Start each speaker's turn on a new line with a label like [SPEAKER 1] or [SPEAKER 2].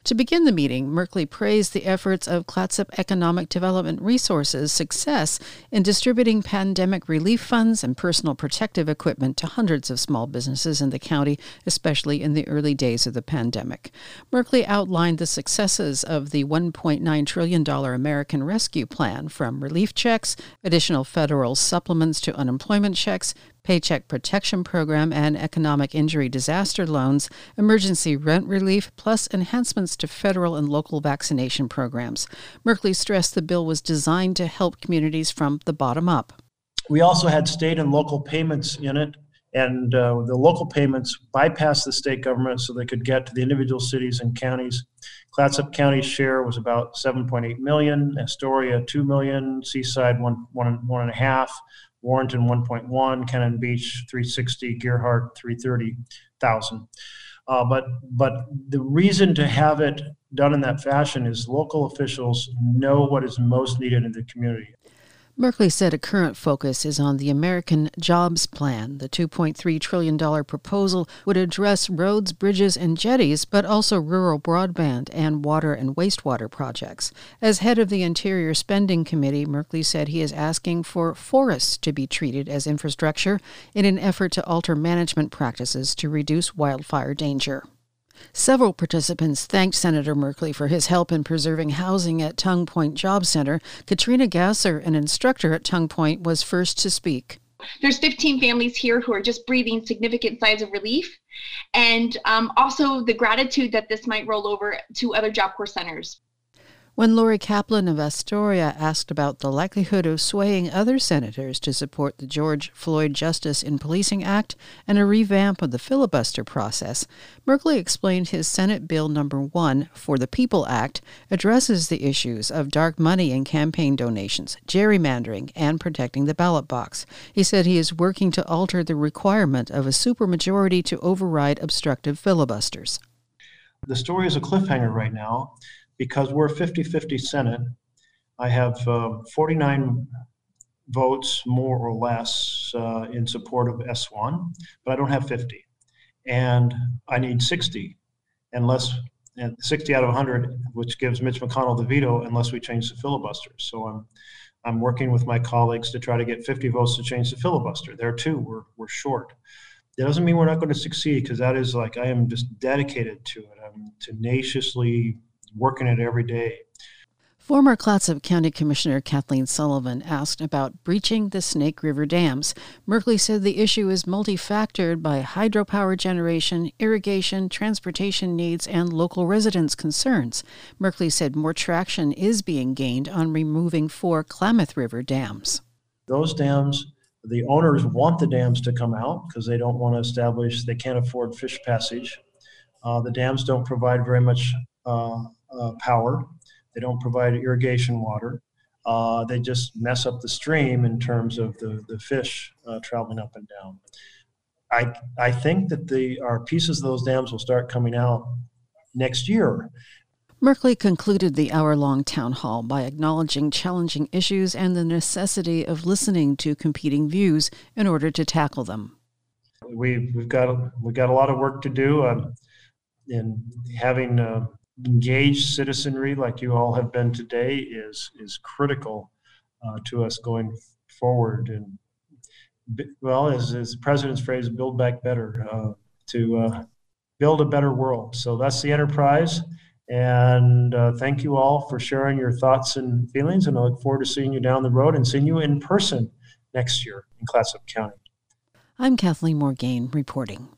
[SPEAKER 1] To begin the meeting, Merkley praised the efforts of Clatsop Economic Development Resources' success in distributing pandemic relief funds and personal protective equipment to hundreds of small businesses in the county, especially in the early days of the pandemic. Merkley outlined the successes of the $1.9 trillion American Rescue Plan, from relief checks, additional federal supplements to unemployment checks, Paycheck Protection Program and economic injury disaster loans, emergency rent relief, plus enhancements to federal and local vaccination programs. Merkley stressed the bill was designed to help communities from the bottom up.
[SPEAKER 2] We also had state and local payments in it, and the local payments bypassed the state government so they could get to the individual cities and counties. Clatsop County's share was about $7.8 million, Astoria $2 million, Seaside $1.5, Warrenton 1.1, Cannon Beach 360, Gerhardt 330,000. But the reason to have it done in that fashion is local officials know what is most needed in the community.
[SPEAKER 1] Merkley said a current focus is on the American Jobs Plan. The $2.3 trillion proposal would address roads, bridges, and jetties, but also rural broadband and water and wastewater projects. As head of the Interior Spending Committee, Merkley said he is asking for forests to be treated as infrastructure in an effort to alter management practices to reduce wildfire danger. Several participants thanked Senator Merkley for his help in preserving housing at Tongue Point Job Center. Katrina Gasser, an instructor at Tongue Point, was first to speak.
[SPEAKER 3] There's 15 families here who are just breathing significant sighs of relief, and also the gratitude that this might roll over to other Job Corps centers.
[SPEAKER 1] When Lori Kaplan of Astoria asked about the likelihood of swaying other senators to support the George Floyd Justice in Policing Act and a revamp of the filibuster process, Merkley explained his Senate Bill No. 1 for the People Act addresses the issues of dark money and campaign donations, gerrymandering, and protecting the ballot box. He said he is working to alter the requirement of a supermajority to override obstructive filibusters.
[SPEAKER 2] The story is a cliffhanger right now, because we're a 50-50 Senate. I have 49 votes, more or less, in support of S1, but I don't have 50. And I need 60, and 60 out of 100, which gives Mitch McConnell the veto unless we change the filibuster. So I'm working with my colleagues to try to get 50 votes to change the filibuster. There too, we're short. That doesn't mean we're not going to succeed, because that is I am just dedicated to it. I'm tenaciously working it every day.
[SPEAKER 1] Former Clatsop County Commissioner Kathleen Sullivan asked about breaching the Snake River dams. Merkley said the issue is multifactored by hydropower generation, irrigation, transportation needs, and local residents' concerns. Merkley said more traction is being gained on removing 4 Klamath River dams.
[SPEAKER 2] Those dams, the owners want the dams to come out because they don't want to establish, they can't afford fish passage. The dams don't provide very much power. They don't provide irrigation water. They just mess up the stream in terms of the fish traveling up and down. I think that our pieces of those dams will start coming out next year.
[SPEAKER 1] Merkley concluded the hour-long town hall by acknowledging challenging issues and the necessity of listening to competing views in order to tackle them.
[SPEAKER 2] We've got a lot of work to do in having engaged citizenry like you all have been today is critical to us going forward. And well, as the president's phrase, build back better, to build a better world. So that's the enterprise. And thank you all for sharing your thoughts and feelings. And I look forward to seeing you down the road and seeing you in person next year in Clatsop County.
[SPEAKER 1] I'm Kathleen Morgaine reporting.